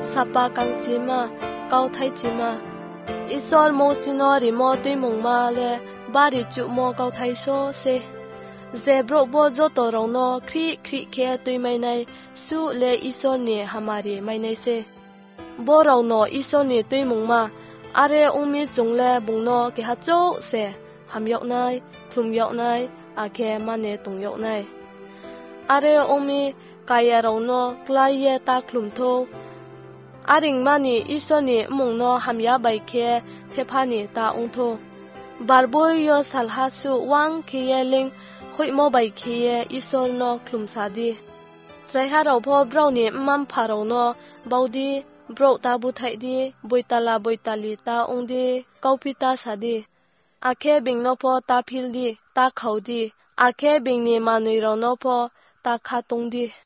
สปากังจิมาเกาไทจิมาอิซอลโมซินอริโมตุยมงมาเลบาริจุโมเกาไทโซเซเซบรโบโจโตรองโนครีครีเคตุยไม่ในสุเลอิซอลเนฮามารีไม่ในเซบรองโนอิซอลเนตุยมงมาอาเรองมีจงเลบุงโนเกฮะโจเซหามยอกนายพลุมยอกนายอาเคมาเนตุงยอกนายอาเรองมีกายรองโนกลายเยตาคลุมโทอาริงมานีอิโซนีมงโนหามยาใบเคเทพานีตาองโทบาร์บุยโยสัลฮัสุวังเคเยลิงหุยโมใบเคเยอิโซนโนคลุมซาดีใจฮาเราพอบราวนีมัมพาราวโนบาวดีบราวตาบุไทดีบุยตาลาบุยตาลีตาองดีเกาพิตาซาดีอาเคบิงโนพอตาพิลดีตาเขาดีอาเคบิงนีมานุยเราโนพอตาคาตงดี